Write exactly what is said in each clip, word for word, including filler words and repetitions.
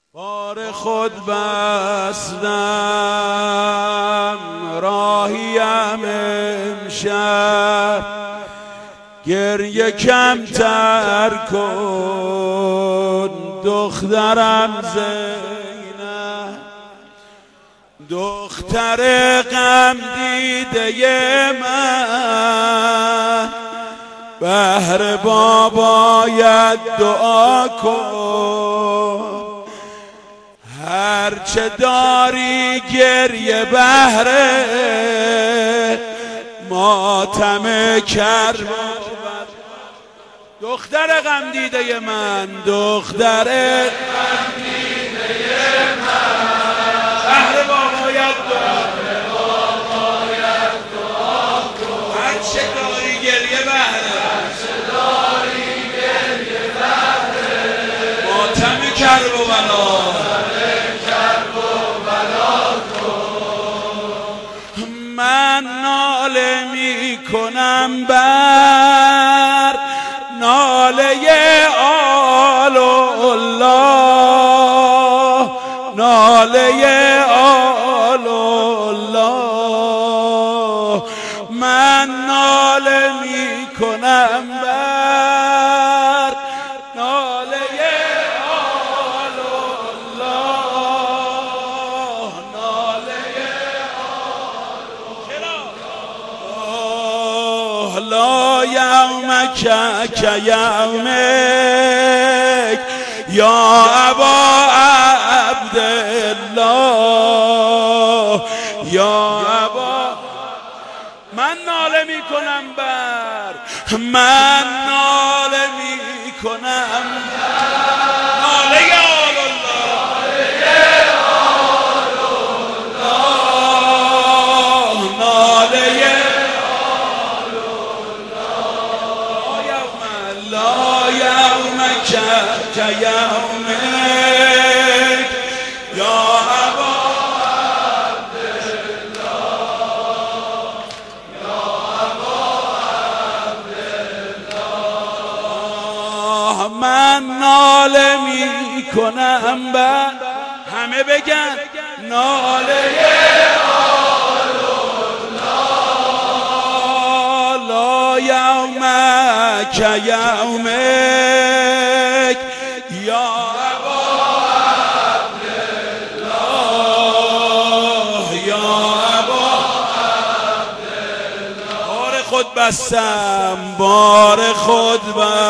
بار خود بستم راهیم امشب، گریه کمتر کن دخترم زینب، دختر غم دیده من، بهر بابایت دعا کن. هرچه داری گریه بهره ماتم کرب. دختر غم دیده من، دختر غم دیده من، بهر بابایت دعا کن. هرچه داری گریه بهره ماتم کرب و بلا. من ناله می کنم بر ناله آل الله، ناله آل الله. من ناله می کنم بر ناله آل الله، ناله لا یومک کیومک یا ابا عبدالله، یا ابا. من ناله می کنم بر، من ناله می کنم ناله آل الله، ناله کیومک یا ابا عبدالله، یا ابا عبدالله. من ناله می کنم بر، همه بگن ناله آل الله، لا یومک یومک یا ابا عبدالله، یا ابا عبدالله. بار خود بستم، بار خود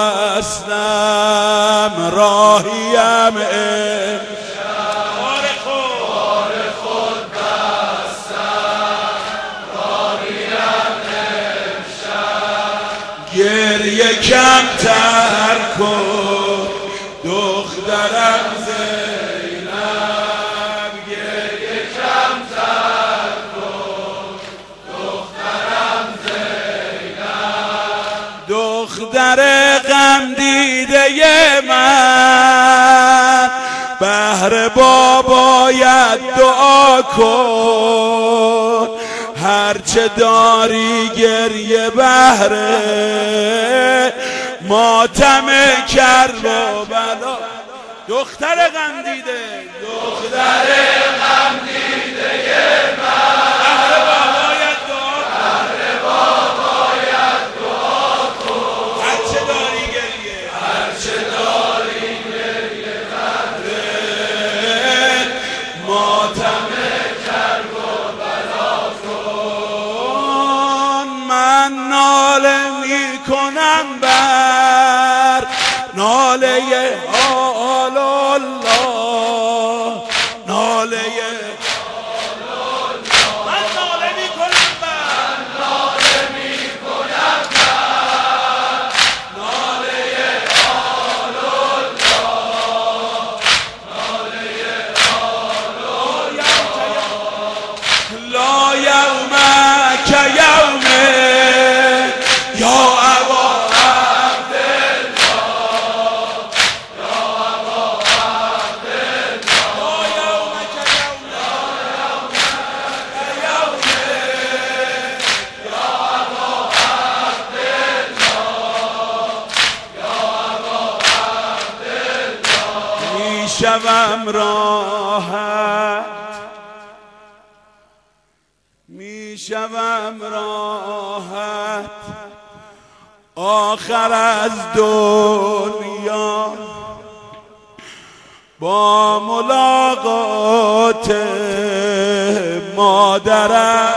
بستم راهیم امشب، بار خود بستم راهیم امشب. گریه کمتر کن دخترم زینب، گریه کمتر کن دخترم زینب، دختر غم دیده من، بهر بابایت دعا کن. هرچه داری گریه بهره ماتم کرب و بلا. دختر غم دیده، دختر غم دیده من، بهر بابایت دعا کن، بهر بابایت دعا کن. هرچه داری گریه، هرچه داری گریه بهره ماتم کرب و بلا کن. من ناله می کنم بر ناله آل الله، ناله آل الله. من ناله می کنم بر، من ناله می کنم بر ناله آل الله، ناله آل الله. لا یومک یومک یا ابا عبدالله، یا شوم راحت می شوم راحت آخر از دنیا با ملاقات مادرم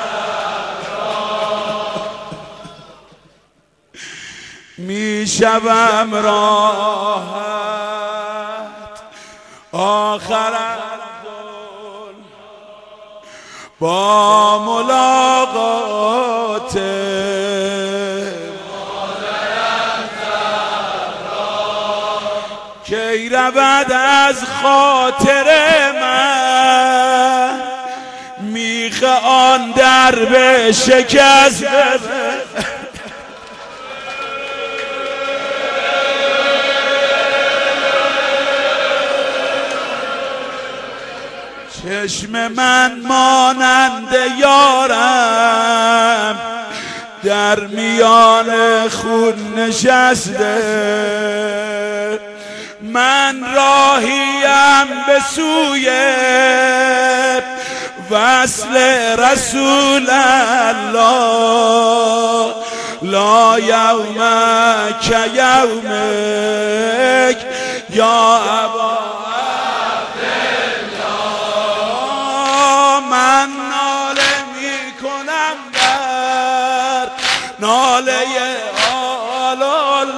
می شوم راحت آخر از با ملاقات مادرم کی رود از خاطر من میخ آن در به شکست چشم من مانند یارم در میان خون نشسته من راهیم به سوی وصل رسول الله لا یومک یومک یا ابا من ناله می کنم در ناله آلال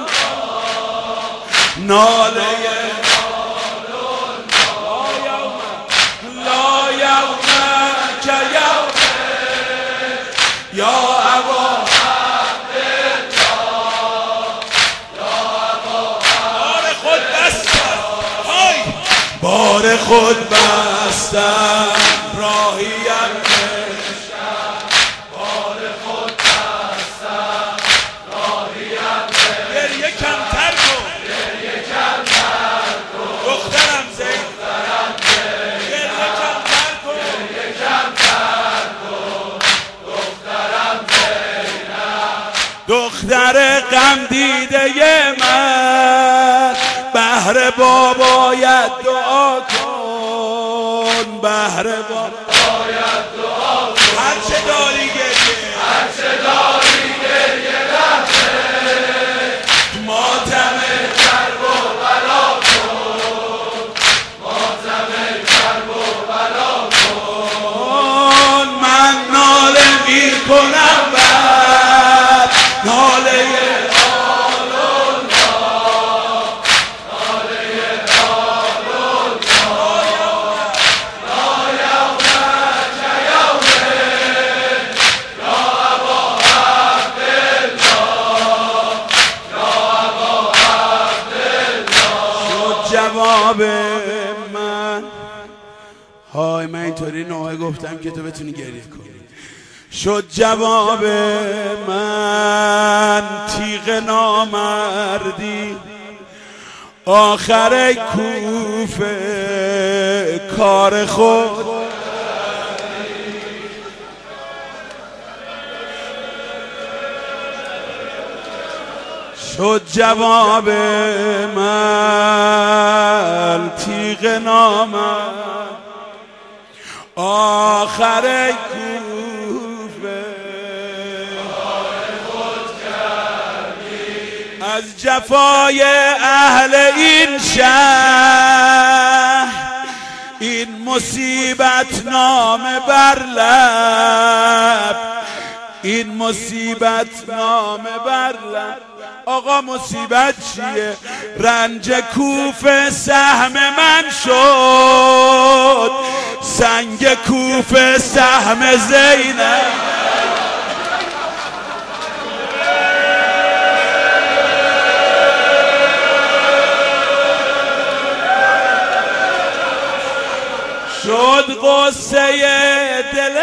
ناله لا یوم که یوم یا ابا بار خود بستم بار خود بستم راهیم کشم بار خود بستم راهیم کشم گریه کمتر کن گریه کمتر کن دخترم زین دخترم زین گریه کمتر کن گریه کمتر کن دخترم زینم دختر غم دیده من بهر بابایت دعا کن بهر بابایت دعا کن هرچه داری گریه هرچه داری گریه رفته ماتم کرب و بلا کن ماتم کرب و بلا کن من ناله می کنم بر ناله جواب من های من اینطوری نوعه گفتم که تو بتونی گریه کنی شد جواب من تیغ نامردی آخر کوفه کار خود شد جواب من تیغ نامم آخر کوفه از جفای اهل این شهر این مصیبت نامه بر لب این مصیبت نامه بر لب آقا مصیبت چیه رنج کوفه سهم من شد سنگ کوفه سهم زینب شد قصه دل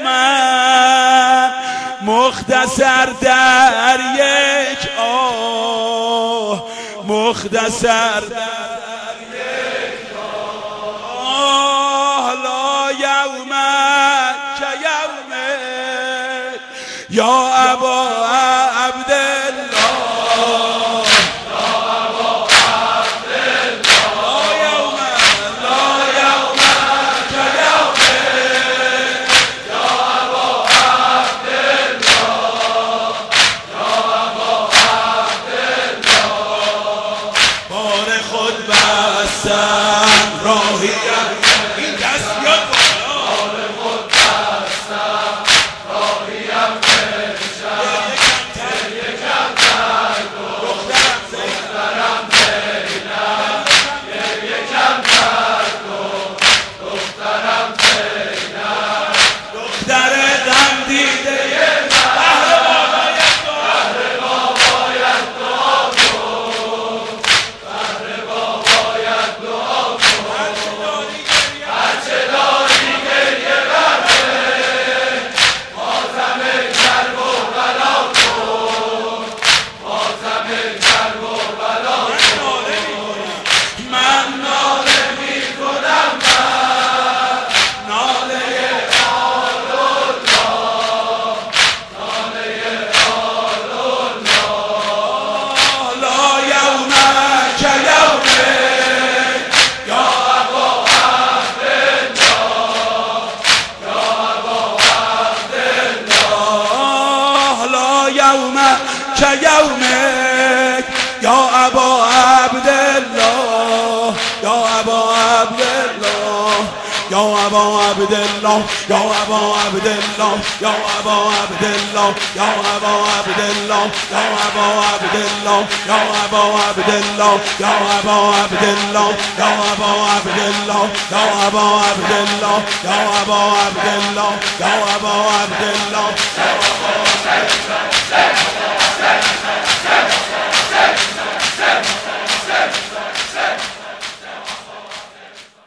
من مختصر در یک آه مختصر در یک آه لا یومک یومک یا ابا عبدالله یا ابا عبدالله لا یومک راهی این دست بیاد بالا كيومك يا أبا عبد الله يا أبا عبد الله يا أبا عبد الله يا أبا عبد الله يا أبا عبد الله يا أبا عبد الله يا أبا عبد الله يا أبا عبد الله يا أبا عبد الله يا أبا عبد الله يا أبا عبد الله يا أبا عبد الله يا أبا عبد الله يا أبا عبد الله